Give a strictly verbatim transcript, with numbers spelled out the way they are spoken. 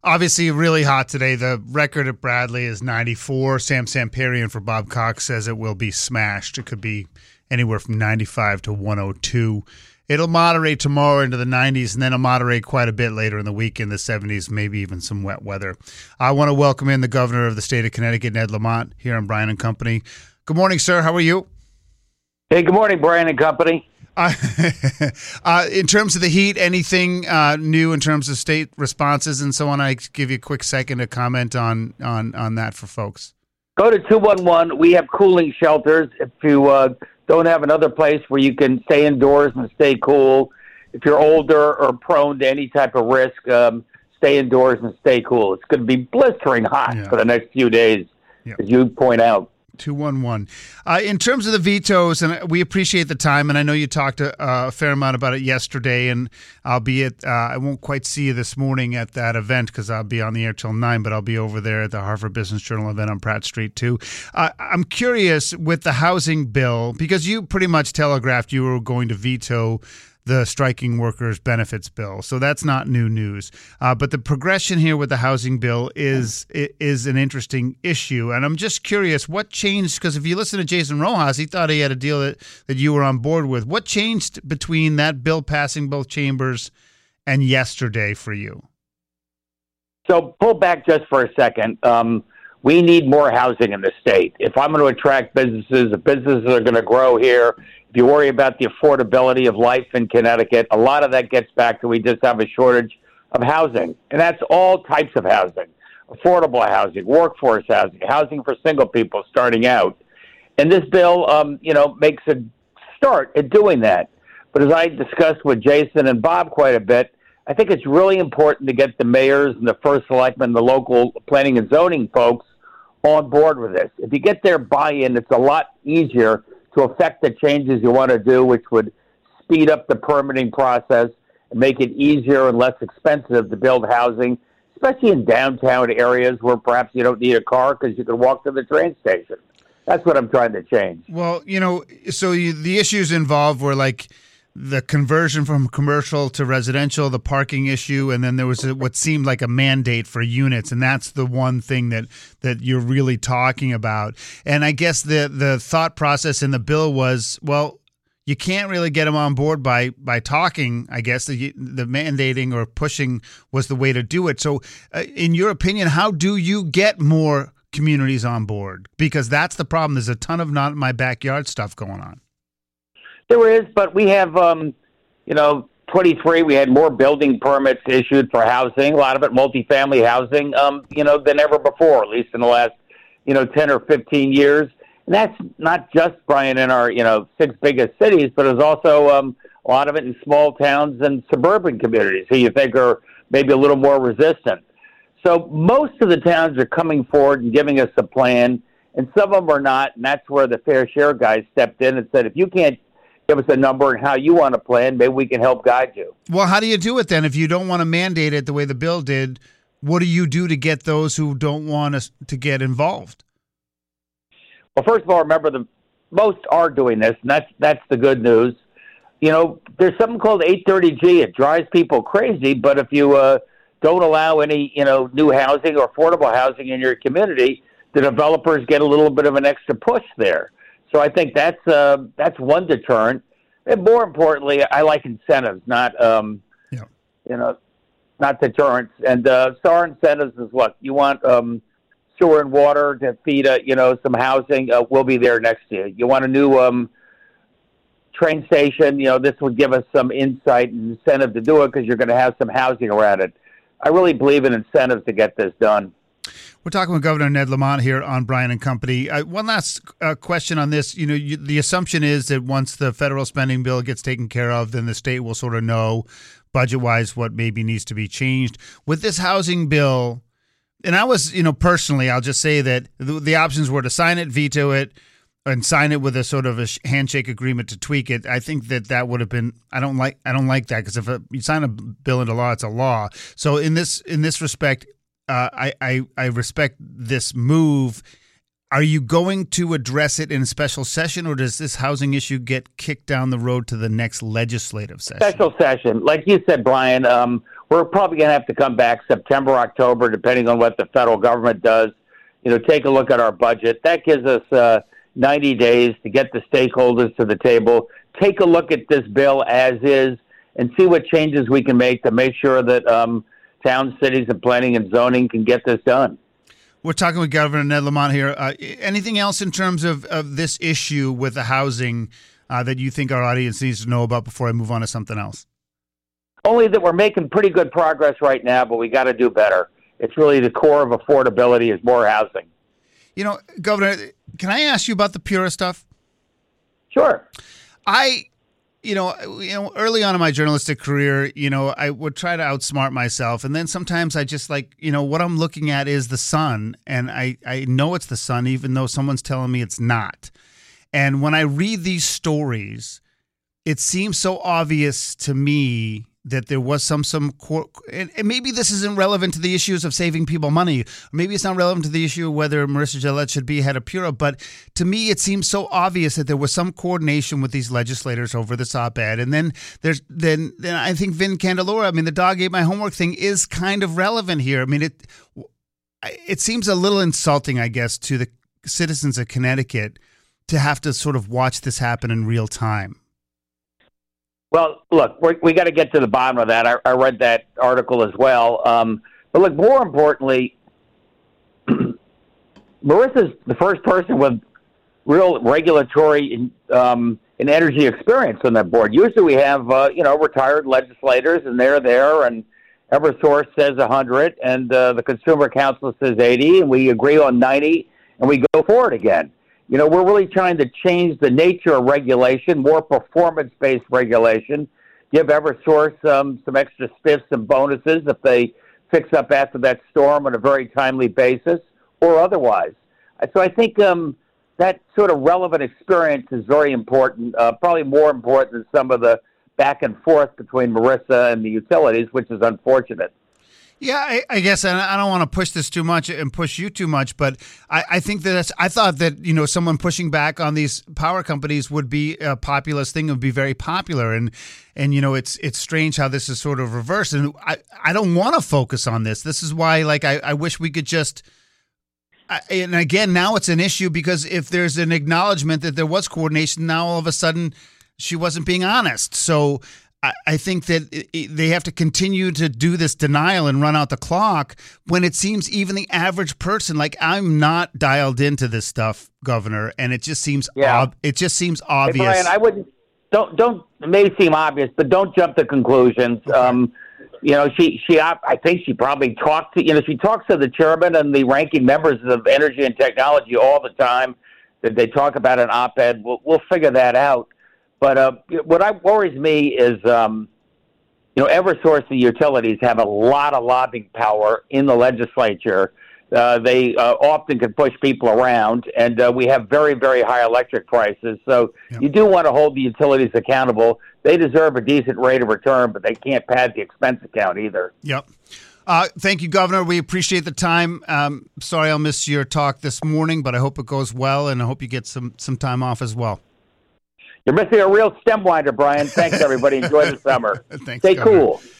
Obviously, really hot today. The record at Bradley is ninety-four. Sam Samparian for Bob Cox says it will be smashed. It could be anywhere from ninety-five to one oh two. It'll moderate tomorrow into the nineties, and then it'll moderate quite a bit later in the week in the seventies, maybe even some wet weather. I want to welcome in the governor of the state of Connecticut, Ned Lamont, here on Brian and Company. Good morning, sir. How are you? Hey, good morning, Brian and Company. Uh, uh, in terms of the heat, anything uh, new in terms of state responses and so on? I give you a quick second to comment on on, on that for folks. Go to two one one. We have cooling shelters. If you uh, don't have another place where you can stay indoors and stay cool, if you're older or prone to any type of risk, um, stay indoors and stay cool. It's going to be blistering hot yeah. for the next few days, yep. as you point out. two one one. Uh, in terms of the vetoes, and we appreciate the time, and I know you talked a, a fair amount about it yesterday, and albeit uh, I won't quite see you this morning at that event because I'll be on the air till nine, but I'll be over there at the Harvard Business Journal event on Pratt Street too. Uh, I'm curious with the housing bill, because you pretty much telegraphed you were going to veto the striking workers benefits bill. So that's not new news. Uh, but the progression here with the housing bill is is an interesting issue. And I'm just curious, what changed? Because if you listen to Jason Rojas, he thought he had a deal that, that you were on board with. What changed between that bill passing both chambers and yesterday for you? So pull back just for a second. Um, we need more housing in the state. If I'm going to attract businesses, if businesses are going to grow here, if you worry about the affordability of life in Connecticut, a lot of that gets back to we just have a shortage of housing. And that's all types of housing, affordable housing, workforce housing, housing for single people starting out. And this bill, um, you know, makes a start at doing that. But as I discussed with Jason and Bob quite a bit, I think it's really important to get the mayors and the first selectmen, the local planning and zoning folks on board with this. If you get their buy-in, it's a lot easier to affect the changes you want to do, which would speed up the permitting process and make it easier and less expensive to build housing, especially in downtown areas where perhaps you don't need a car because you can walk to the train station. That's what I'm trying to change. Well, you know, so you, the issues involved were like the conversion from commercial to residential, the parking issue, and then there was a, what seemed like a mandate for units, and that's the one thing that, that you're really talking about. And I guess the the thought process in the bill was, well, you can't really get them on board by by talking. I guess the, the mandating or pushing was the way to do it. So, uh, in your opinion, how do you get more communities on board? Because that's the problem. There's a ton of not in my backyard stuff going on. There is, but we have, um, you know, twenty-three, we had more building permits issued for housing, a lot of it multifamily housing, um, you know, than ever before, at least in the last, you know, ten or fifteen years. And that's not just, Brian, in our, you know, six biggest cities, but it's also um, a lot of it in small towns and suburban communities who you think are maybe a little more resistant. So most of the towns are coming forward and giving us a plan, and some of them are not, and that's where the Fair Share guys stepped in and said, if you can't give us a number and how you want to plan, maybe we can help guide you. Well, how do you do it then? If you don't want to mandate it the way the bill did, what do you do to get those who don't want us to get involved? Well, first of all, remember the most are doing this, and that's that's the good news. You know, there's something called eight thirty G. It drives people crazy, but if you uh, don't allow any, you know, new housing or affordable housing in your community, the developers get a little bit of an extra push there. So I think that's uh, that's one deterrent. And more importantly, I like incentives, not um, yeah. you know, not deterrents. And uh, so our incentives is what you want: um, sewer and water to feed, uh, you know, some housing. Uh, we'll be there next year. You want a new um, train station? You know, this would give us some insight and incentive to do it because you're going to have some housing around it. I really believe in incentives to get this done. We're talking with Governor Ned Lamont here on Brian and Company. Uh, one last uh, question on this. You know, you, the assumption is that once the federal spending bill gets taken care of, then the state will sort of know budget-wise what maybe needs to be changed. With this housing bill, and I was, you know, personally, I'll just say that the, the options were to sign it, veto it, and sign it with a sort of a handshake agreement to tweak it. I think that that would have been. I don't like. I don't like that because if a, you sign a bill into law, it's a law. So in this in this respect. Uh, I, I I respect this move. Are you going to address it in a special session, or does this housing issue get kicked down the road to the next legislative session? Special session. Like you said, Brian, um, we're probably going to have to come back September, October, depending on what the federal government does. You know, take a look at our budget. That gives us uh, ninety days to get the stakeholders to the table, take a look at this bill as is, and see what changes we can make to make sure that um, towns, cities, and planning and zoning can get this done. We're talking with Governor Ned Lamont here. Uh, anything else in terms of, of this issue with the housing uh, that you think our audience needs to know about before I move on to something else? Only that we're making pretty good progress right now, but we got to do better. It's really the core of affordability is more housing. You know, Governor, can I ask you about the Pura stuff? Sure. I... You know, you know, early on in my journalistic career, you know, I would try to outsmart myself. And then sometimes I just like, you know, what I'm looking at is the sun. And I, I know it's the sun, even though someone's telling me it's not. And when I read these stories, it seems so obvious to me that there was some, some, and maybe this isn't relevant to the issues of saving people money. Maybe it's not relevant to the issue of whether Marissa Gillette should be head of Pura. But to me, it seems so obvious that there was some coordination with these legislators over this op-ed. And then there's, then, then I think Vin Candelora, I mean, the dog ate my homework thing is kind of relevant here. I mean, it, it seems a little insulting, I guess, to the citizens of Connecticut to have to sort of watch this happen in real time. Well, look, we're, we got to get to the bottom of that. I, I read that article as well. Um, but look, more importantly, Marissa's the first person with real regulatory um, and energy experience on that board. Usually we have, uh, you know, retired legislators, and they're there, and Eversource says one hundred, and uh, the Consumer Council says eighty, and we agree on ninety, and we go forward again. You know, we're really trying to change the nature of regulation, more performance-based regulation, give Eversource um, some extra spiffs and bonuses if they fix up after that storm on a very timely basis or otherwise. So I think um, that sort of relevant experience is very important, uh, probably more important than some of the back and forth between Marissa and the utilities, which is unfortunate. Yeah, I, I guess and I don't want to push this too much and push you too much, but I, I think that that's, I thought that, you know, someone pushing back on these power companies would be a populist thing, would be very popular. And, and you know, it's it's strange how this is sort of reversed. And I, I don't want to focus on this. This is why, like, I, I wish we could just, I, and again, now it's an issue because if there's an acknowledgement that there was coordination, now all of a sudden she wasn't being honest. So I think that they have to continue to do this denial and run out the clock when it seems even the average person, like I'm not dialed into this stuff, Governor, and it just seems yeah. ob- it just seems obvious. Hey, Brian, I wouldn't don't don't it may seem obvious, but don't jump to conclusions. Okay. Um, you know, she she I think she probably talked to you know she talks to the chairman and the ranking members of Energy and Technology all the time. That they talk about an op-ed. We'll we'll figure that out. But uh, what I, worries me is, um, you know, Eversource, the utilities have a lot of lobbying power in the legislature. Uh, they uh, often can push people around, and uh, we have very, very high electric prices. So yep. You do want to hold the utilities accountable. They deserve a decent rate of return, but they can't pad the expense account either. Yep. Uh, thank you, Governor. We appreciate the time. Um, sorry I'll miss your talk this morning, but I hope it goes well, and I hope you get some, some time off as well. You're missing a real stem winder, Brian. Thanks, everybody. Enjoy the summer. Thanks, Stay Governor. cool.